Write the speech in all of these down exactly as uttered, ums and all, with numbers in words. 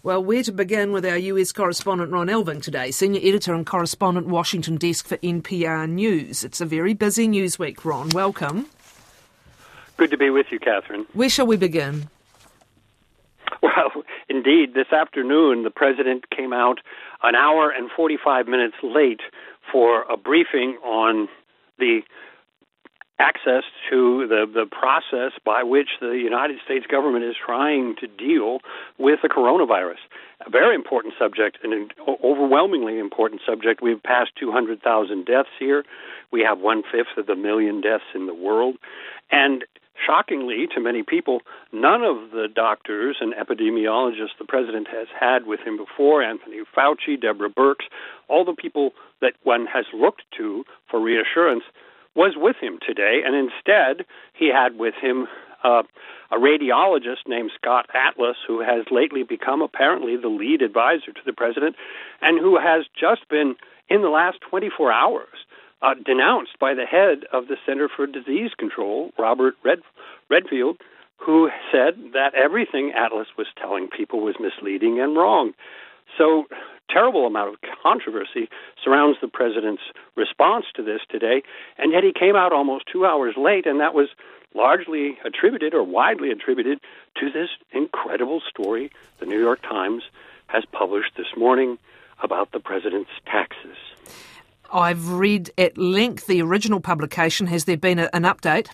Well, where to begin with our U S correspondent Ron Elving today, senior editor and correspondent Washington desk for N P R News. It's a very busy news week, Ron. Welcome. Good to be with you, Catherine. Where shall we begin? Well, indeed, this afternoon the president came out an hour and forty-five minutes late for a briefing on the access to the, the process by which the United States government is trying to deal with the coronavirus. A very important subject, an overwhelmingly important subject. We've passed two hundred thousand deaths here. We have one-fifth of the million deaths in the world. And shockingly, to many people, none of the doctors and epidemiologists the president has had with him before, Anthony Fauci, Deborah Birx, all the people that one has looked to for reassurance, was with him today, and instead he had with him uh, a radiologist named Scott Atlas, who has lately become apparently the lead advisor to the president, and who has just been, in the last twenty-four hours, uh, denounced by the head of the Center for Disease Control, Robert Red- Redfield, who said that everything Atlas was telling people was misleading and wrong. So, terrible amount of controversy surrounds the president's response to this today, and yet he came out almost two hours late, and that was largely attributed or widely attributed to this incredible story the New York Times has published this morning about the president's taxes. I've read at length the original publication. Has there been a, an update?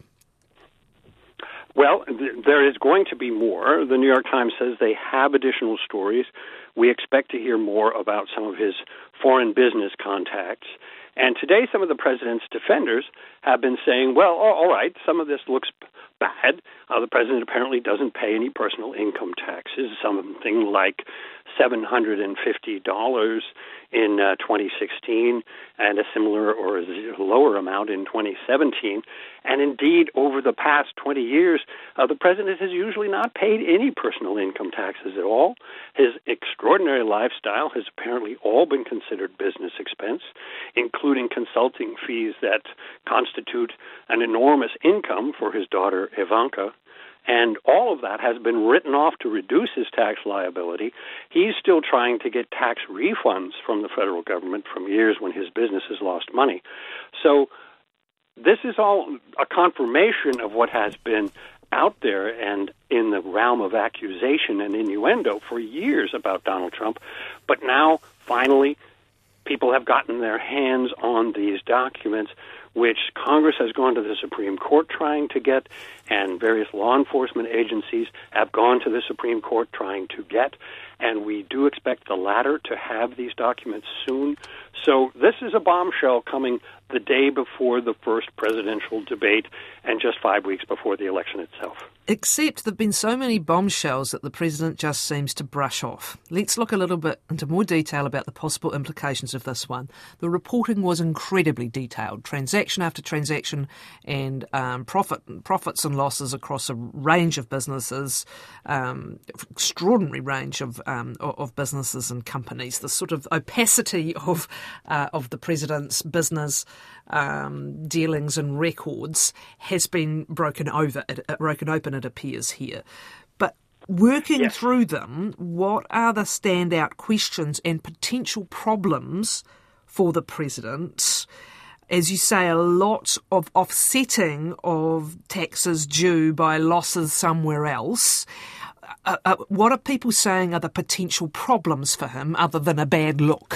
Well, th- there is going to be more. The New York Times says they have additional stories. We expect to hear more about some of his foreign business contacts. And today, some of the president's defenders have been saying, well, all right, some of this looks bad. Uh, the president apparently doesn't pay any personal income taxes, something like seven hundred fifty dollars in uh, twenty sixteen and a similar or a lower amount in twenty seventeen. And indeed, over the past twenty years, uh, the president has usually not paid any personal income taxes at all. His extraordinary lifestyle has apparently all been considered business expense, including consulting fees that constitute an enormous income for his daughter Ivanka. And all of that has been written off to reduce his tax liability. He's still trying to get tax refunds from the federal government from years when his businesses lost money. So this is all a confirmation of what has been out there and in the realm of accusation and innuendo for years about Donald Trump. But now, finally, people have gotten their hands on these documents, which Congress has gone to the Supreme Court trying to get, and various law enforcement agencies have gone to the Supreme Court trying to get, and we do expect the latter to have these documents soon. So this is a bombshell coming the day before the first presidential debate and just five weeks before the election itself. Except there have been so many bombshells that the president just seems to brush off. Let's look a little bit into more detail about the possible implications of this one. The reporting was incredibly detailed, transaction after transaction, and um, profit, profits and losses across a range of businesses, um, extraordinary range of um, of businesses and companies. The sort of opacity of uh, of the president's business um, dealings and records has been broken over, it, it, broken open. It appears here. But working yes. through them, what are the standout questions and potential problems for the president? As you say, a lot of offsetting of taxes due by losses somewhere else. Uh, uh, what are people saying are the potential problems for him other than a bad look?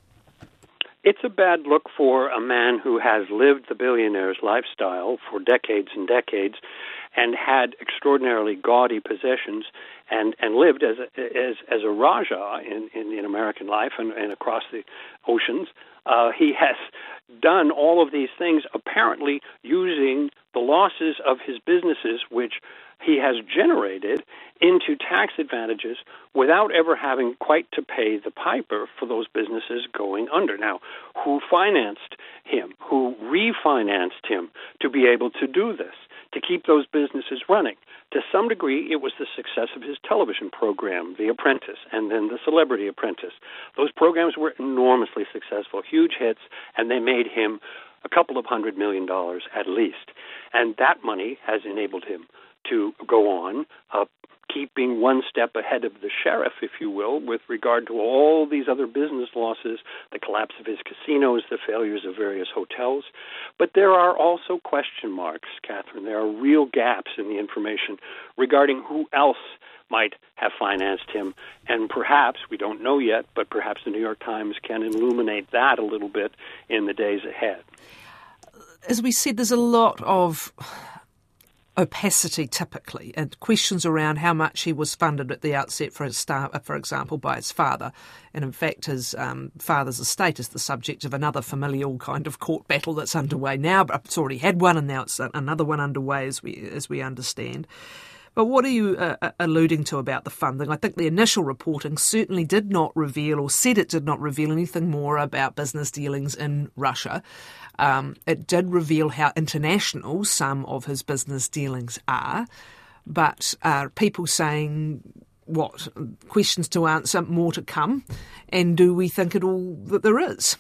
It's a bad look for a man who has lived the billionaire's lifestyle for decades and decades and had extraordinarily gaudy possessions and, and lived as a, as, as a Raja in, in, in American life and, and across the oceans. Uh, he has done all of these things apparently using the losses of his businesses, which he has generated, into tax advantages without ever having quite to pay the piper for those businesses going under. Now, who financed him? Who refinanced him to be able to do this, to keep those businesses running? To some degree, it was the success of his television program, The Apprentice, and then The Celebrity Apprentice. Those programs were enormously successful, huge hits, and they made him a couple of hundred million dollars at least. And that money has enabled him to go on, uh, keeping one step ahead of the sheriff, if you will, with regard to all these other business losses, the collapse of his casinos, the failures of various hotels. But there are also question marks, Catherine. There are real gaps in the information regarding who else might have financed him. And perhaps, we don't know yet, but perhaps the New York Times can illuminate that a little bit in the days ahead. As we said, there's a lot of opacity typically, and questions around how much he was funded at the outset, for his start, for example, by his father. And in fact, his um, father's estate is the subject of another familial kind of court battle that's underway now, but it's already had one, and now it's another one underway, as we as we understand. But what are you uh, alluding to about the funding? I think the initial reporting certainly did not reveal, or said it did not reveal, anything more about business dealings in Russia. Um, it did reveal how international some of his business dealings are, but uh, people saying, what, questions to answer, more to come, and do we think at all that there is?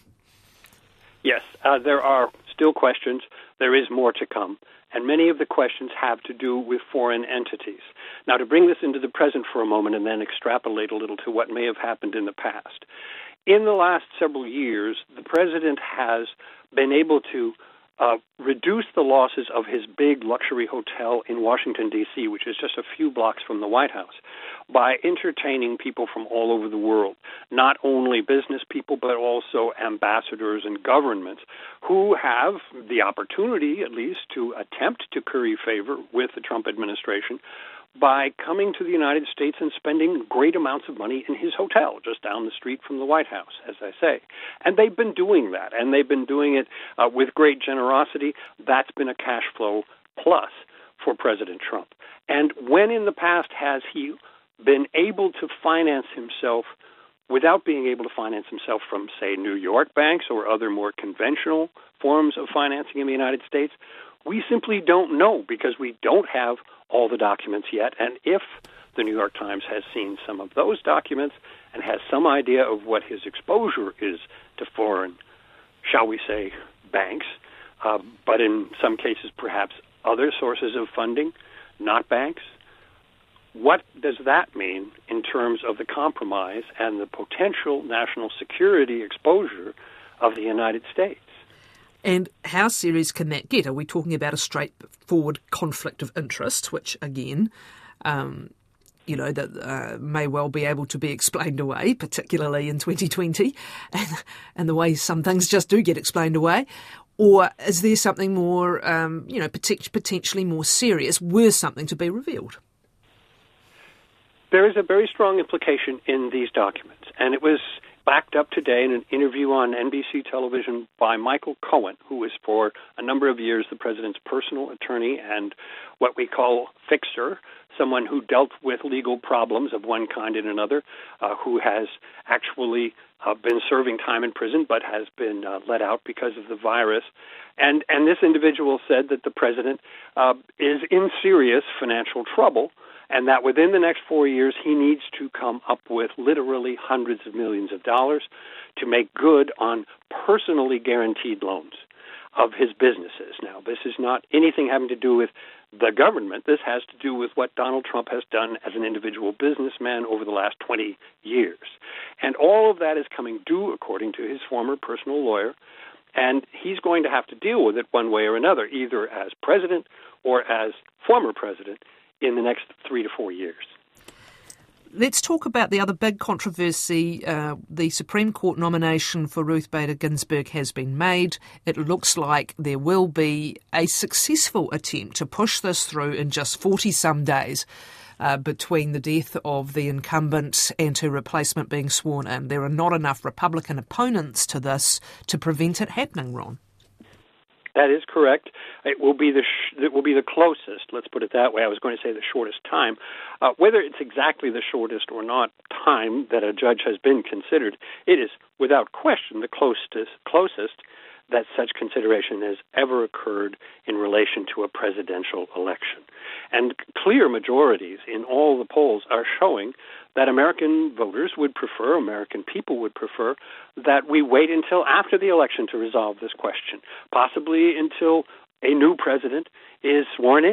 Yes, uh, there are still questions. There is more to come. And many of the questions have to do with foreign entities. Now, to bring this into the present for a moment and then extrapolate a little to what may have happened in the past. In the last several years, the president has been able to uh, reduce the losses of his big luxury hotel in Washington, D C, which is just a few blocks from the White House, by entertaining people from all over the world, not only business people, but also ambassadors and governments who have the opportunity, at least, to attempt to curry favor with the Trump administration by coming to the United States and spending great amounts of money in his hotel just down the street from the White House, as I say. And they've been doing that, and they've been doing it uh, with great generosity. That's been a cash flow plus for President Trump. And when in the past has he been able to finance himself without being able to finance himself from, say, New York banks or other more conventional forms of financing in the United States? We simply don't know because we don't have all the documents yet. And if the New York Times has seen some of those documents and has some idea of what his exposure is to foreign, shall we say, banks, uh, but in some cases perhaps other sources of funding, not banks, what does that mean in terms of the compromise and the potential national security exposure of the United States? And how serious can that get? Are we talking about a straightforward conflict of interest, which, again, um, you know, that uh, may well be able to be explained away, particularly in twenty twenty, and, and the way some things just do get explained away? Or is there something more, um, you know, potentially more serious, were something to be revealed? There is a very strong implication in these documents, and it was backed up today in an interview on N B C television by Michael Cohen, who was for a number of years the president's personal attorney and what we call fixer, someone who dealt with legal problems of one kind and another, uh, who has actually uh, been serving time in prison but has been uh, let out because of the virus. And, and this individual said that the president uh, is in serious financial trouble, and that within the next four years he needs to come up with literally hundreds of millions of dollars to make good on personally guaranteed loans of his businesses. Now, this is not anything having to do with the government. This has to do with what Donald Trump has done as an individual businessman over the last twenty years. And all of that is coming due, according to his former personal lawyer, and he's going to have to deal with it one way or another, either as president or as former president, in the next three to four years. Let's talk about the other big controversy. Uh, the Supreme Court nomination for Ruth Bader Ginsburg has been made. It looks like there will be a successful attempt to push this through in just forty-some days uh, between the death of the incumbent and her replacement being sworn in. There are not enough Republican opponents to this to prevent it happening, Ron. That is correct. It will be the sh- it will be the closest. Let's put it that way. I was going to say the shortest time. Uh, whether it's exactly the shortest or not time that a judge has been considered, it is without question the closest closest that such consideration has ever occurred in relation to a presidential election. And clear majorities in all the polls are showing that American voters would prefer, American people would prefer, that we wait until after the election to resolve this question, possibly until a new president is sworn in.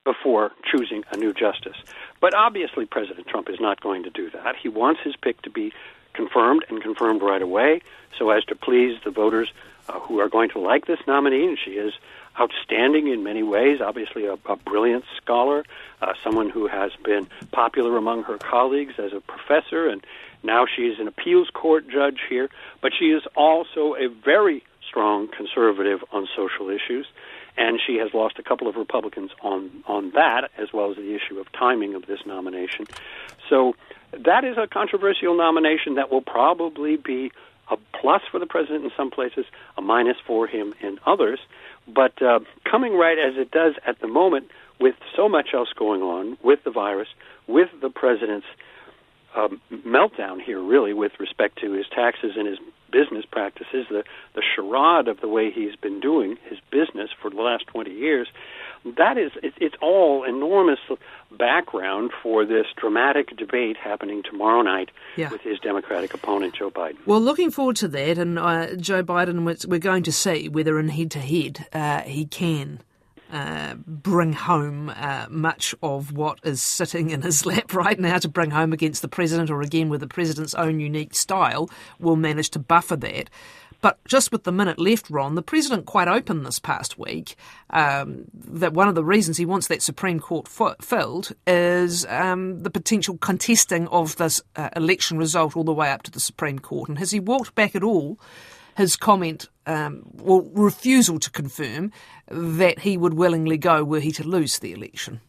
before choosing a new justice. But obviously President Trump is not going to do that. He wants his pick to be confirmed and confirmed right away so as to please the voters uh, who are going to like this nominee, and she is outstanding in many ways, obviously a, a brilliant scholar, uh, someone who has been popular among her colleagues as a professor, and now she is an appeals court judge here, but she is also a very strong conservative on social issues, and she has lost a couple of Republicans on, on that, as well as the issue of timing of this nomination. So that is a controversial nomination that will probably be a plus for the president in some places, a minus for him in others. But uh, coming right as it does at the moment, with so much else going on, with the virus, with the president's um, meltdown here, really, with respect to his taxes and his business practices, the, the charade of the way he's been doing his business for the last twenty years, that is, it, it's all enormous background for this dramatic debate happening tomorrow night yeah. with his Democratic opponent, Joe Biden. Well, looking forward to that, and uh, Joe Biden, we're going to see whether in head-to-head uh, he can Uh, bring home uh, much of what is sitting in his lap right now to bring home against the president, or again with the president's own unique style will manage to buffer that. But just with the minute left, Ron, the president quite open this past week um, that one of the reasons he wants that Supreme Court f- filled is um, the potential contesting of this uh, election result all the way up to the Supreme Court. And has he walked back at all his comment, um, or refusal to confirm that he would willingly go were he to lose the election?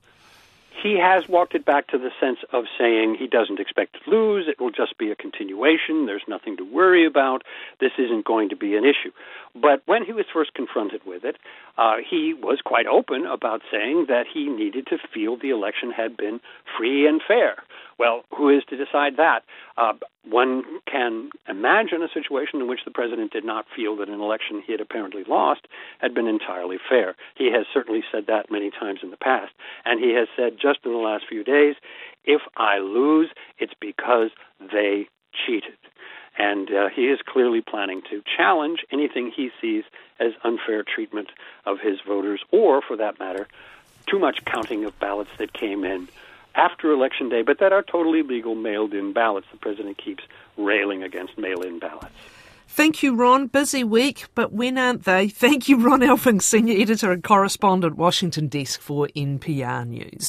He has walked it back to the sense of saying he doesn't expect to lose. It will just be a continuation. There's nothing to worry about. This isn't going to be an issue. But when he was first confronted with it, uh, he was quite open about saying that he needed to feel the election had been free and fair. Well, who is to decide that? Uh, one can imagine a situation in which the president did not feel that an election he had apparently lost had been entirely fair. He has certainly said that many times in the past, and he has said just in the last few days, if I lose, it's because they cheated. And uh, he is clearly planning to challenge anything he sees as unfair treatment of his voters, or, for that matter, too much counting of ballots that came in after Election Day, but that are totally legal mailed-in ballots. The president keeps railing against mail-in ballots. Thank you, Ron. Busy week, but when aren't they? Thank you, Ron Elphing, Senior Editor and Correspondent, Washington Desk for N P R News.